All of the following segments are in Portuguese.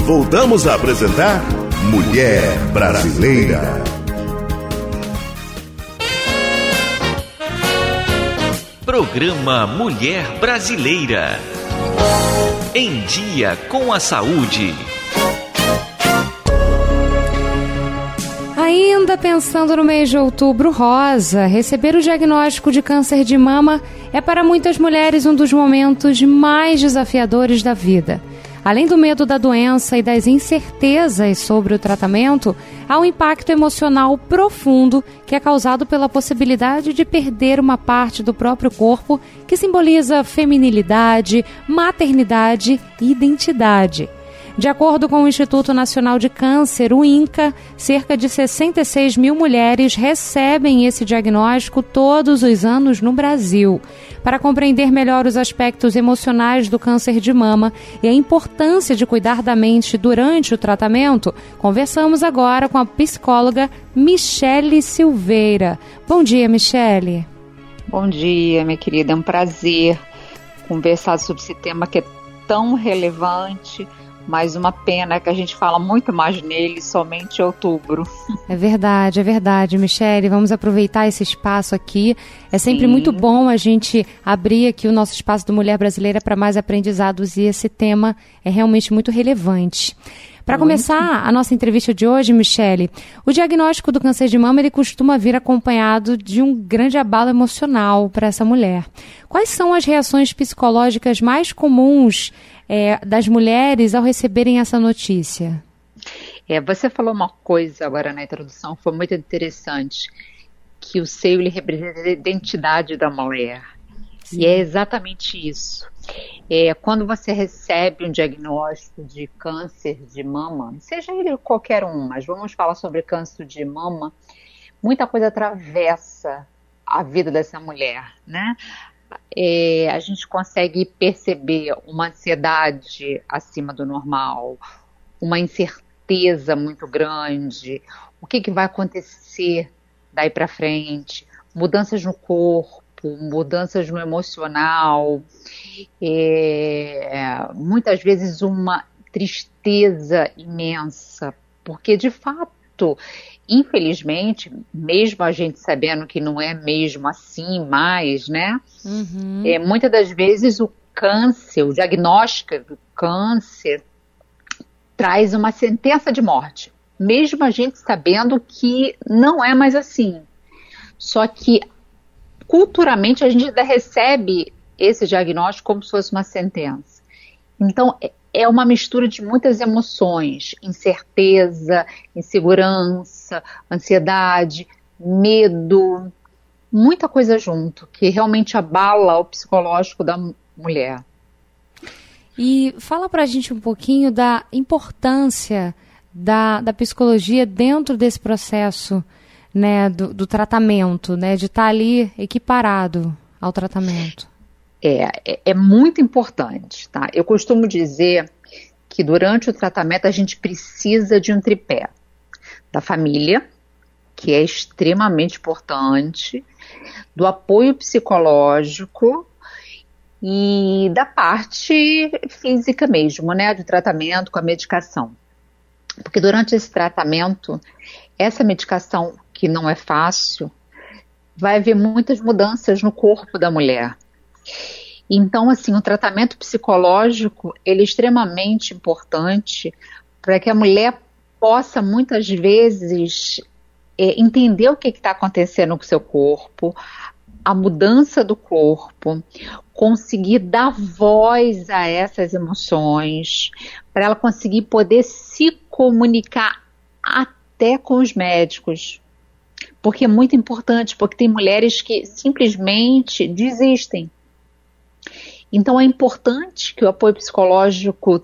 voltamos a apresentar Mulher Brasileira. Programa Mulher Brasileira. Em Dia com a Saúde. Ainda pensando no mês de Outubro Rosa, receber o diagnóstico de câncer de mama é para muitas mulheres um dos momentos mais desafiadores da vida. Além do medo da doença e das incertezas sobre o tratamento, há um impacto emocional profundo que é causado pela possibilidade de perder uma parte do próprio corpo que simboliza feminilidade, maternidade e identidade. De acordo com o Instituto Nacional de Câncer, o INCA, cerca de 66 mil mulheres recebem esse diagnóstico todos os anos no Brasil. Para compreender melhor os aspectos emocionais do câncer de mama e a importância de cuidar da mente durante o tratamento, conversamos agora com a psicóloga Michele Silveira. Bom dia, Michele. Bom dia, minha querida. É um prazer conversar sobre esse tema que é tão relevante. Mas uma pena que a gente fala muito mais nele somente em outubro. É verdade, Michele. Vamos aproveitar esse espaço aqui. É sempre muito bom a gente abrir aqui o nosso espaço do Mulher Brasileira para mais aprendizados e esse tema é realmente muito relevante. Para começar a nossa entrevista de hoje, Michele, o diagnóstico do câncer de mama ele costuma vir acompanhado de um grande abalo emocional para essa mulher. Quais são as reações psicológicas mais comuns das mulheres ao receberem essa notícia? Você falou uma coisa agora na introdução, foi muito interessante, que o seio ele representa a identidade da mulher. Sim. E é exatamente isso. Quando você recebe um diagnóstico de câncer de mama, seja ele qualquer um, mas vamos falar sobre câncer de mama, muita coisa atravessa a vida dessa mulher, né? A gente consegue perceber uma ansiedade acima do normal, uma incerteza muito grande, o que vai acontecer daí para frente, mudanças no corpo, mudanças no emocional, muitas vezes uma tristeza imensa, porque de fato, infelizmente, mesmo a gente sabendo que não é mesmo assim mais, né? Muitas das vezes o câncer, o diagnóstico do câncer traz uma sentença de morte, mesmo a gente sabendo que não é mais assim. Só que culturalmente a gente ainda recebe esse diagnóstico como se fosse uma sentença. Então é uma mistura de muitas emoções, incerteza, insegurança, ansiedade, medo, muita coisa junto, que realmente abala o psicológico da mulher. E fala pra gente um pouquinho da importância da psicologia dentro desse processo, né, do tratamento, né, de estar ali equiparado ao tratamento. É muito importante, tá? Eu costumo dizer que durante o tratamento a gente precisa de um tripé da família, que é extremamente importante, do apoio psicológico e da parte física mesmo, né, do tratamento com a medicação. Porque durante esse tratamento, essa medicação, que não é fácil, vai haver muitas mudanças no corpo da mulher. Então, assim, o tratamento psicológico, ele é extremamente importante para que a mulher possa, muitas vezes, entender o que está acontecendo com o seu corpo, a mudança do corpo, conseguir dar voz a essas emoções, para ela conseguir poder se comunicar até com os médicos. Porque é muito importante, porque tem mulheres que simplesmente desistem. Então é importante que o apoio psicológico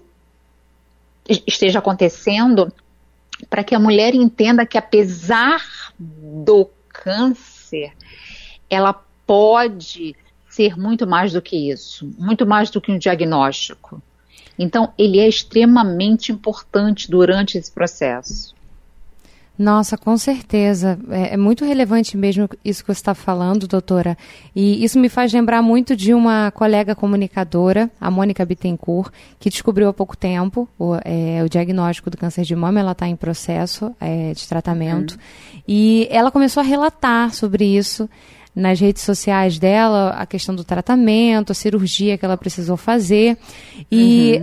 esteja acontecendo para que a mulher entenda que apesar do câncer, ela pode ser muito mais do que isso, muito mais do que um diagnóstico. Então ele é extremamente importante durante esse processo. Nossa, com certeza. É muito relevante mesmo isso que você está falando, doutora. E isso me faz lembrar muito de uma colega comunicadora, a Mônica Bittencourt, que descobriu há pouco tempo o diagnóstico do câncer de mama. Ela está em processo de tratamento. E ela começou a relatar sobre isso nas redes sociais dela, a questão do tratamento, a cirurgia que ela precisou fazer. E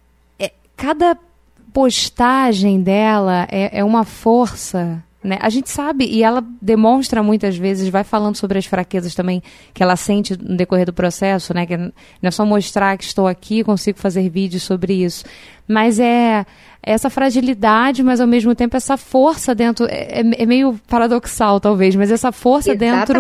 cada postagem dela é uma força, né? A gente sabe, e ela demonstra muitas vezes, vai falando sobre as fraquezas também que ela sente no decorrer do processo, né? Que não é só mostrar que estou aqui, consigo fazer vídeos sobre isso, mas é essa fragilidade, mas ao mesmo tempo essa força dentro, é meio paradoxal talvez, mas essa força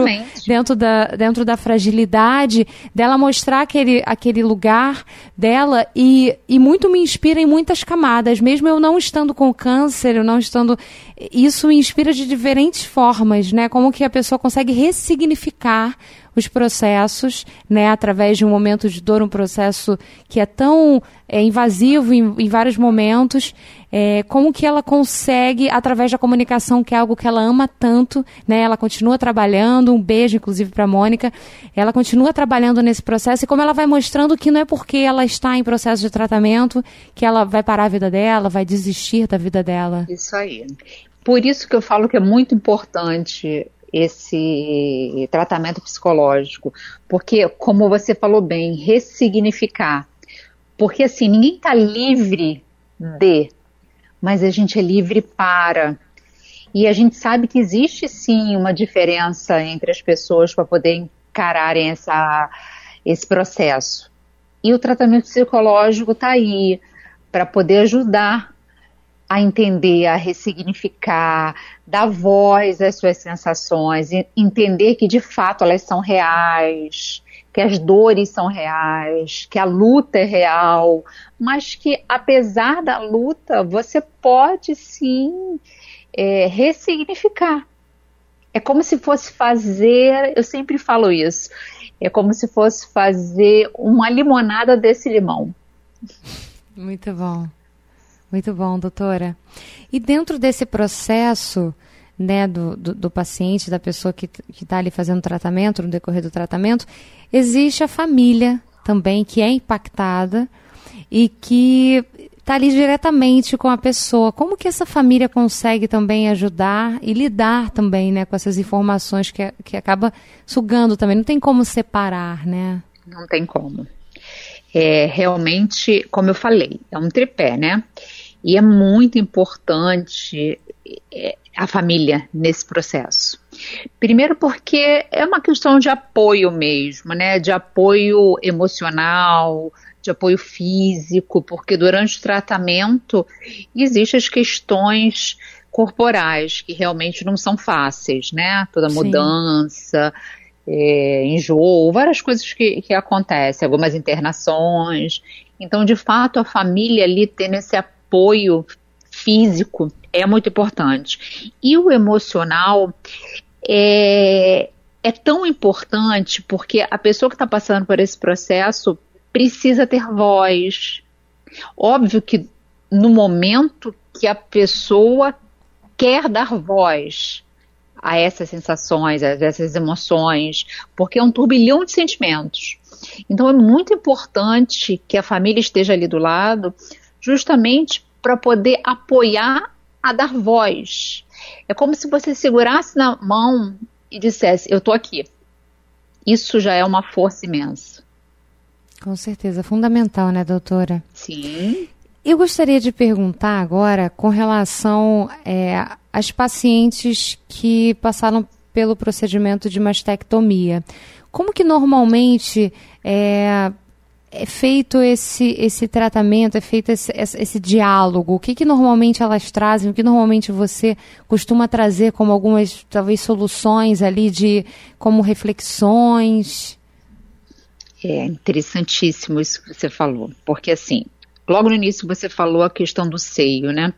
dentro da fragilidade dela, mostrar aquele lugar dela, e muito me inspira em muitas camadas, mesmo eu não estando com câncer, isso me inspira de diferentes formas, né? Como que a pessoa consegue ressignificar os processos, né, através de um momento de dor, um processo que é tão invasivo em vários momentos, como que ela consegue, através da comunicação, que é algo que ela ama tanto, né, ela continua trabalhando, um beijo inclusive para a Mônica, ela continua trabalhando nesse processo, e como ela vai mostrando que não é porque ela está em processo de tratamento que ela vai parar a vida dela, vai desistir da vida dela. Isso aí. Por isso que eu falo que é muito importante esse tratamento psicológico, porque, como você falou bem, ressignificar, porque assim, ninguém está livre mas a gente é livre para, e a gente sabe que existe sim uma diferença entre as pessoas para poder encararem esse processo, e o tratamento psicológico está aí para poder ajudar a entender, a ressignificar, dar voz às suas sensações, entender que de fato elas são reais, que as dores são reais, que a luta é real, mas que apesar da luta você pode sim ressignificar. É como se fosse fazer, eu sempre falo isso, é como se fosse fazer uma limonada desse limão. Muito bom. Muito bom, doutora. E dentro desse processo, né, do paciente, da pessoa que está ali fazendo tratamento, no decorrer do tratamento, existe a família também que é impactada e que está ali diretamente com a pessoa. Como que essa família consegue também ajudar e lidar também, né, com essas informações que acaba sugando também? Não tem como separar, né? Não tem como. Realmente, como eu falei, é um tripé, né? E é muito importante a família nesse processo. Primeiro porque é uma questão de apoio mesmo, né? De apoio emocional, de apoio físico, porque durante o tratamento existem as questões corporais que realmente não são fáceis, né? Toda mudança, enjoo, várias coisas que acontecem, algumas internações. Então, de fato, a família ali tendo esse apoio físico é muito importante. E o emocional é tão importante porque a pessoa que está passando por esse processo precisa ter voz. Óbvio que no momento que a pessoa quer dar voz a essas sensações, a essas emoções, porque é um turbilhão de sentimentos. Então é muito importante que a família esteja ali do lado, justamente para poder apoiar a dar voz. É como se você segurasse na mão e dissesse, eu estou aqui. Isso já é uma força imensa. Com certeza, fundamental, né, doutora? Sim. Eu gostaria de perguntar agora com relação às pacientes que passaram pelo procedimento de mastectomia. Como que normalmente é feito esse tratamento, é feito esse diálogo? O que normalmente elas trazem, o que normalmente você costuma trazer como algumas, talvez, soluções ali, como reflexões? É interessantíssimo isso que você falou, porque assim, logo no início você falou a questão do seio, né?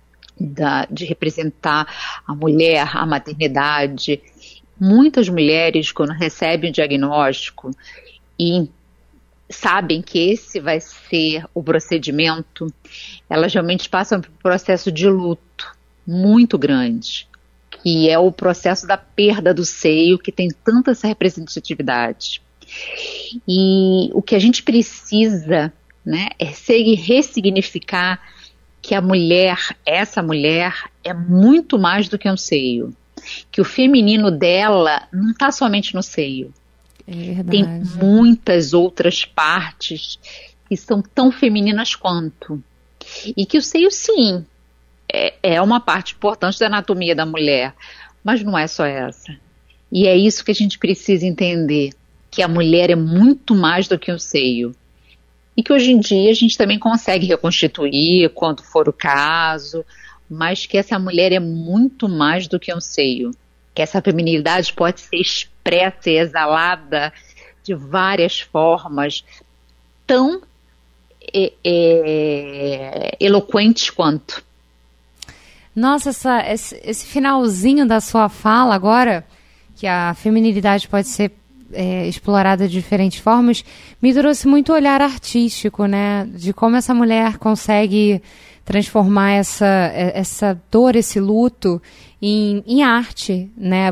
De representar a mulher, a maternidade. Muitas mulheres, quando recebem o diagnóstico e sabem que esse vai ser o procedimento, elas realmente passam por um processo de luto, muito grande, que é o processo da perda do seio, que tem tanta essa representatividade. E o que a gente precisa, né, é ressignificar que a mulher, essa mulher, é muito mais do que um seio. Que o feminino dela não está somente no seio. É verdade. Tem muitas outras partes que são tão femininas quanto. E que o seio, sim, é uma parte importante da anatomia da mulher, mas não é só essa. E é isso que a gente precisa entender, que a mulher é muito mais do que um seio. E que hoje em dia a gente também consegue reconstituir quando for o caso, mas que essa mulher é muito mais do que um seio. Que essa feminilidade pode ser expressa e exalada de várias formas, tão eloquentes quanto. Nossa, esse finalzinho da sua fala agora, que a feminilidade pode ser explorada de diferentes formas, me trouxe muito olhar artístico, né? De como essa mulher consegue transformar essa dor, esse luto em arte, né?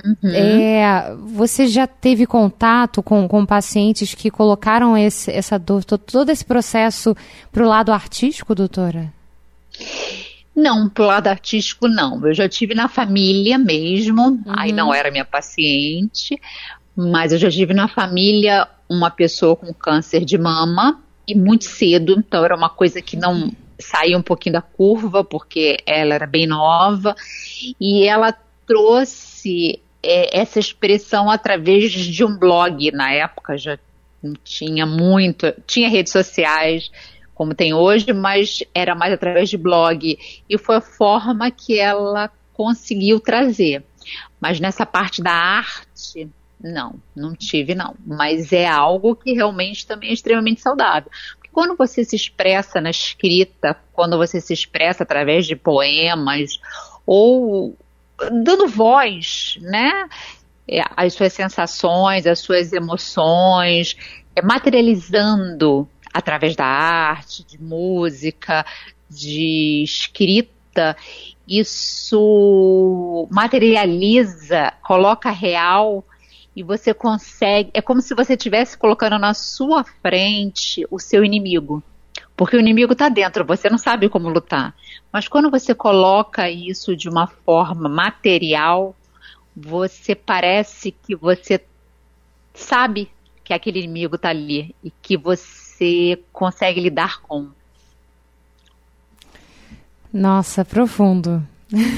Você já teve contato com pacientes que colocaram essa dor, todo esse processo para o lado artístico, doutora? Não, pro lado artístico não. Eu já tive na família mesmo, aí não era minha paciente, mas eu já tive na família uma pessoa com câncer de mama e muito cedo, então era uma coisa que não saía um pouquinho da curva, porque ela era bem nova, e ela trouxe essa expressão através de um blog. Na época já não tinha muito, tinha redes sociais como tem hoje, mas era mais através de blog, e foi a forma que ela conseguiu trazer. Mas nessa parte da arte, não tive não, mas é algo que realmente também é extremamente saudável. Porque quando você se expressa na escrita, quando você se expressa através de poemas, ou dando voz, né, às suas sensações, às suas emoções, materializando através da arte, de música, de escrita, isso materializa, coloca real, e você consegue, é como se você estivesse colocando na sua frente o seu inimigo, porque o inimigo está dentro, você não sabe como lutar, mas quando você coloca isso de uma forma material, você parece que você sabe que aquele inimigo está ali, e que você consegue lidar com. Nossa, profundo.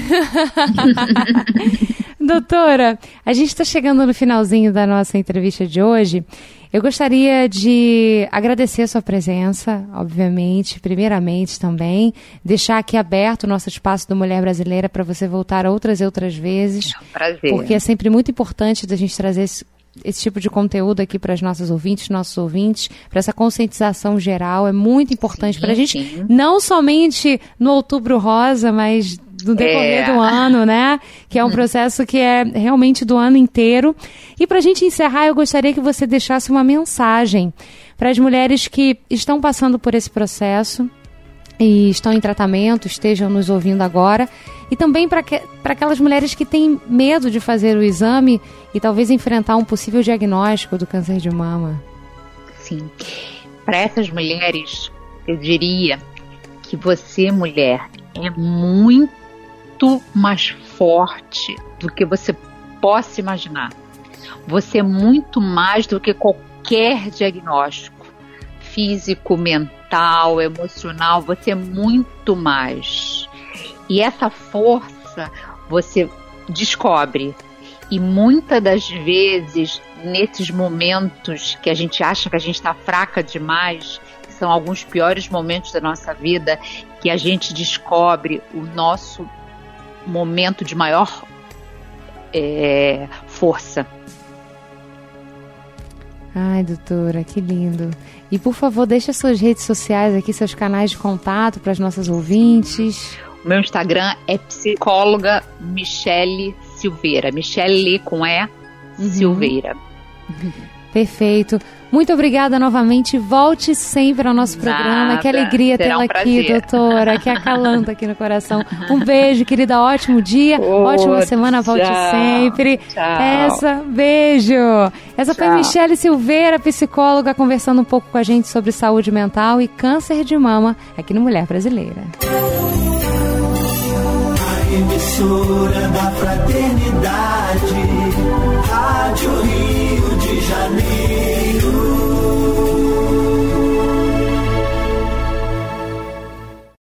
Doutora, a gente está chegando no finalzinho da nossa entrevista de hoje. Eu gostaria de agradecer a sua presença, obviamente, primeiramente também, deixar aqui aberto o nosso espaço do Mulher Brasileira para você voltar outras e outras vezes. É um prazer. Porque é sempre muito importante da gente trazer esse tipo de conteúdo aqui para as nossas ouvintes, nossos ouvintes, para essa conscientização geral, é muito importante para a gente, não somente no Outubro Rosa, mas no decorrer do ano, né? Que é um processo que é realmente do ano inteiro. E para a gente encerrar, eu gostaria que você deixasse uma mensagem para as mulheres que estão passando por esse processo e estão em tratamento, estejam nos ouvindo agora, e também para aquelas mulheres que têm medo de fazer o exame e talvez enfrentar um possível diagnóstico do câncer de mama. Sim. Para essas mulheres, eu diria que você, mulher, é muito mais forte do que você possa imaginar. Você é muito mais do que qualquer diagnóstico físico, mental, emocional, você é muito mais. E essa força você descobre. E muitas das vezes, nesses momentos que a gente acha que a gente está fraca demais, que são alguns piores momentos da nossa vida, que a gente descobre o nosso momento de maior força. Ai, doutora, que lindo. E, por favor, deixa suas redes sociais aqui, seus canais de contato para as nossas ouvintes. O meu Instagram é psicóloga Michele Silveira. Michele com Silveira. Perfeito. Muito obrigada novamente. Volte sempre ao nosso programa. Que alegria tê-la aqui, doutora. Que acalanta aqui no coração. Um beijo, querida. Ótimo dia, ótima semana. Volte sempre. Tchau. Beijo. Essa foi Michele Silveira, psicóloga, conversando um pouco com a gente sobre saúde mental e câncer de mama aqui no Mulher Brasileira. A emissora da fraternidade.